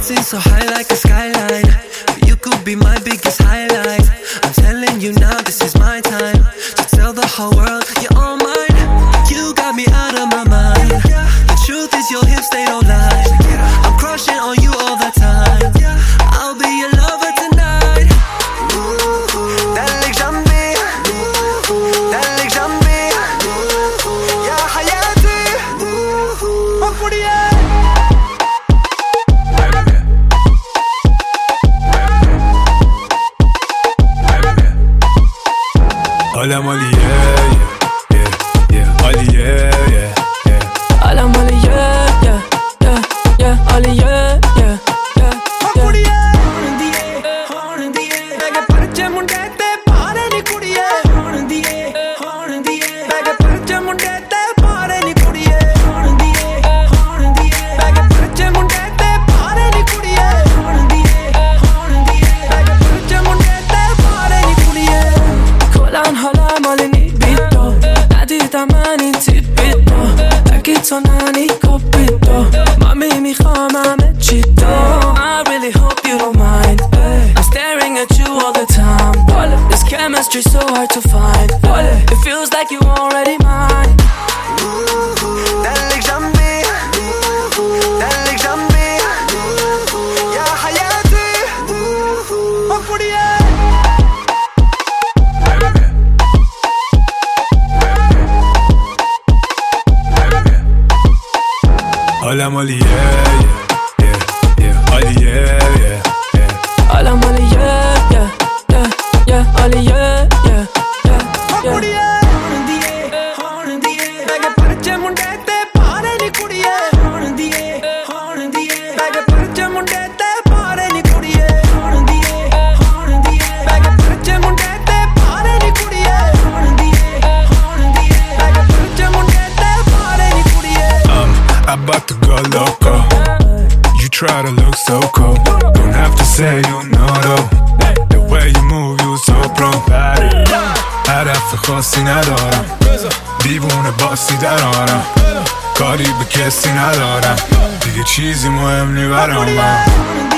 Dancing so high like a skyline. You could be my biggest highlight. I'm telling you now, this is my time to tell the whole world you're all mine. You got me out of my mind. The truth is your hips, they don't lie. I'm crushing on you all the time. I'll be your lover tonight. دلك جنبي دلك جنبي يا حياتي وكوريا. Hola Molly, yeah, yeah, yeah, Molly, yeah, yeah, yeah. Hola Molly, yeah, yeah, yeah, yeah, Molly, yeah, yeah, yeah, yeah. Horn diye Bege parche munde te paare ni kudiye. Horn diye Bege parche munde te paare ni kudiye. Horn diye Bege parche munde te paare ni kudiye. Horn diye Bege parche munde te paare ni kudiye. کلن حالم حال نیبیدو ندیدم من این تیپیدو بگی تو ننی کپیدو مامی میخوام همه چی دو I really hope you don't mind I'm staring at you all the time This chemistry so hard to find It feels like you already mine دلك جنبي دلك جنبي يا حياتي وكوريا. Hola Molly, yeah, yeah, yeah, yeah, Molly, yeah, yeah, yeah. Hola Molly, yeah, yeah, yeah, yeah, Molly, yeah, yeah, yeah, yeah. Horn diye Bege parche munde te paare ni kudiye. Horn diye Bege parche munde te paare ni kudiye. Horn diye Bege parche munde te paare ni kudiye. Horn diye Bege parche munde te paare ni kudiye. I'm about to go loco. You try to look so cool. Don't have to say you know though. The way you move, you so pro. هدف خاصی ندارم دیوونه باسی درارم کاری به کسی ندارم دیگه چیزی مهم نی برام.